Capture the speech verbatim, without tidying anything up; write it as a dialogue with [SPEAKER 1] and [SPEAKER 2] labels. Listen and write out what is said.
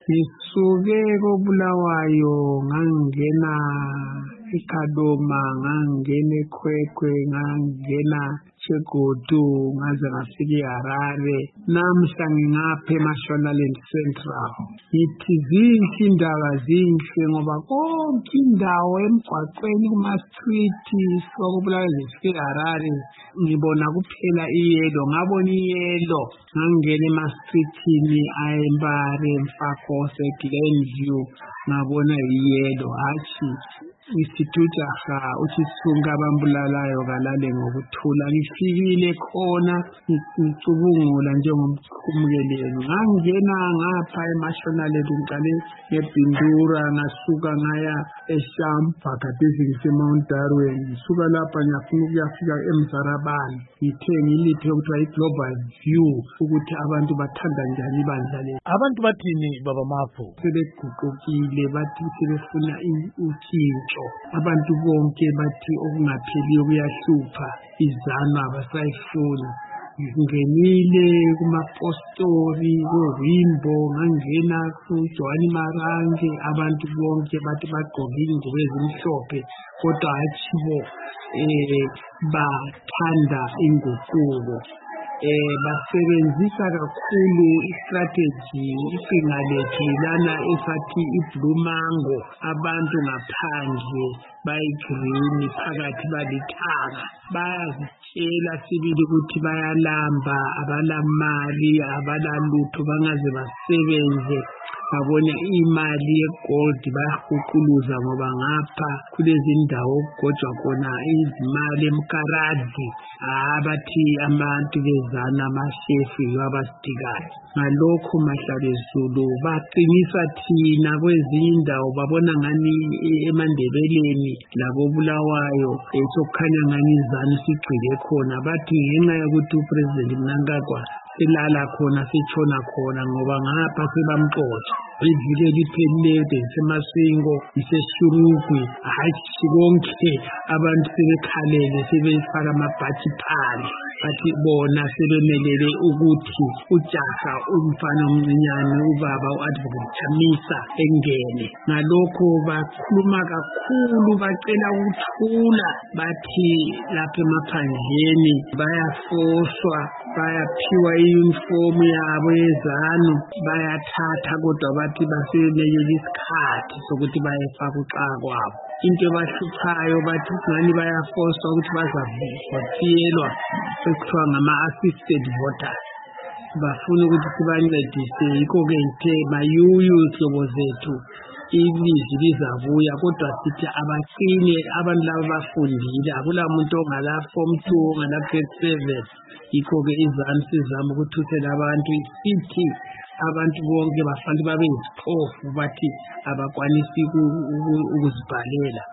[SPEAKER 1] Ngisuke koBulawayo ngangena eKadoma, ngangena eKwekwe, ngangena eGodu, ngaze ngafika eHarare. Namhla ngingapha eMashonaland Central. Ngithi zinhle indaba zinhle ngoba konke indawo emgwaqweni kuma-street sokoBulawayo zifika eHarare ngibona kuphela iyelo. Ngabona iyelo ngangena ema-streetini ayeMbare, Mfakose, Glenview, ngabona iyelo. Hatshi ngisithi ujaha uthi sonke abambulalayo kalale ngokuthula. Ngifikile khona ngicubungula njengomkhumukeleli. Ngangena ngapha eMashonaland, ngiqale ngeBindura ngasuka ngaya eShampa gadesi ngiseMount Darwin. Ngisuka lapha ngiyafuna ukuyafika eMzarabani. Ngithe ngiliphe okuthiwa i-Global View ukuthi abantu bathanda njani ibandla lethu.
[SPEAKER 2] Abantu bathini Baba Mapho?
[SPEAKER 1] Sebeguqukile, bathi sebefuna utshintsho. Abantu bonke bathi okungapheliyo kuyahlupha, izanu abasayifuni. Ngingenile kumapostori, kuWimbo, ngangena kuJohani Marange. Abantu bonke bathi bagqoke ingubo ezimhlophe kodwa hatshi bo eh bathanda inguquko. Eh basebenzisa kakhulu istrategy isinga lethu lana esathi iBlue Mango. Abantu ngaphandle bayigreen, phakathi balithanga. Bayazitshela sibili ukuthi bayalamba, abalamali, abalalutho, bangaze basebenze babone imali yegold. Bayahuquluza ngoba ngapha kulezi ndawo okugojwa khona izimali eMkaradi. Abathi abantu bezana amashefu abasitikayo. Ngalokho Mahlabezulu baqinisa thina kwezinye indawo, babona ngani eMandebeleni lakoBulawayo esokukhanya ngani izanu sigcile khona. Bathi ngenxa yokuthi uPresident Mnangagwa selala khona, setshona khona ngoba ngapha sebamxotsha. Ivile liphelileyo seMasingo, iseShurugwi, hatshi konke abantu sebekhalele, sebefaka amabhathi phansi. Bathi bona sebemelele ukuthi ujaha umfana omncinyane ubaba u-Advocate Chamisa engene. Ngalokho bakhuluma kakhulu, bacela ukuthula. Bathi lapha emaphandleni bayafoswa, bayaphiwa i-uniform yabo yezanu, bayathatha kodwa bathi basebemelele isikhathi sokuthi bayefaka uxaka kwabo. Into ebahluphayo bathi ngani bayafoswa ukuthi bazavotiyelwa sekuthiwa ngama-assisted voters. Bafuna ukuthi sibancedise, yikho-ke ngithe mayuyu hlobo zethu ilizwi lizabuya, kodwa sithi abaqine abantu laba bafundile. Akula muntu ongala form two, ongala grade seven. Yikho-ke izanu sizama ukuthuthela abantu isithi abantu bonke bafanele babe yisiphofu, bathi abakwanisi ukuzibhalela.